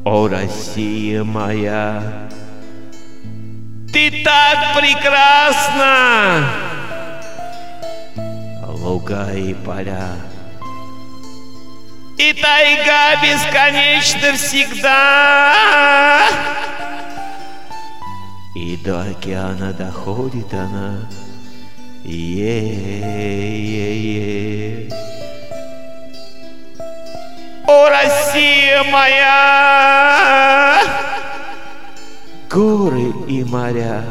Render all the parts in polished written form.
О, Россия моя, ты так прекрасна! Луга и поля, и тайга бесконечна всегда, и до океана доходит она. Е-е-е. О, Россия моя, горы и моря,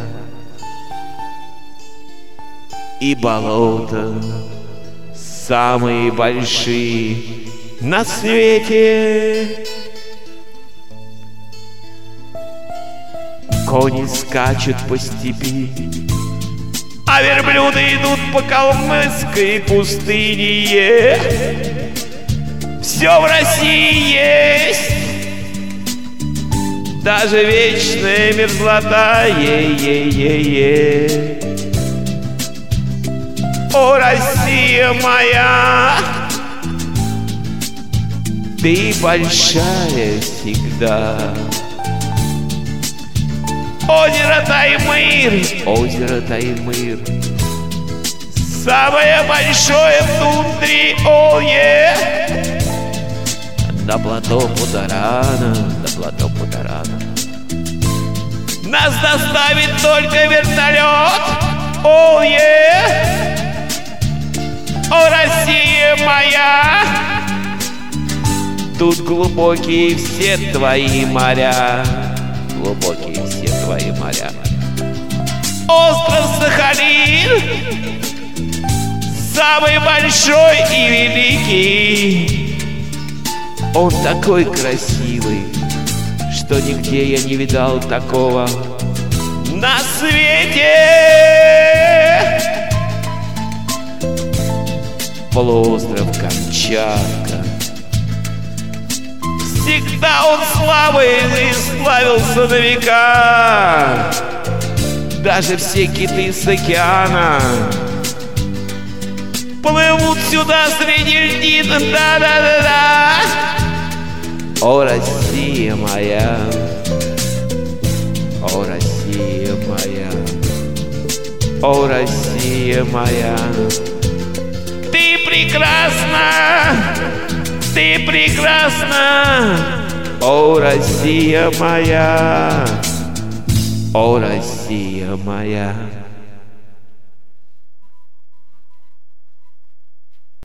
и болота самые большие на свете. Кони скачут по степи, а верблюды идут по калмыцкой пустыне. Все в России есть, даже вечная мерзлота. Е-е-е-е. О, Россия моя, ты большая всегда. Озеро Таймыр, озеро Таймыр, самое большое в тундре, ое. До плато Путарана, до плато Путарана нас доставит только вертолет, ое. О, Россия моя, тут глубокие все твои моря, глубокие все твои моря. Остров Сахалин, самый большой и великий. Он такой красивый, что нигде я не видал такого на свете. Полуостров Камчатка, всегда он славой и славился на века. Даже все киты с океана плывут сюда среди льдин. Да-да-да-да. О, Россия моя, о, Россия моя, о, Россия моя, ты прекрасна, ты прекрасна. О, Россия моя, о, Россия моя.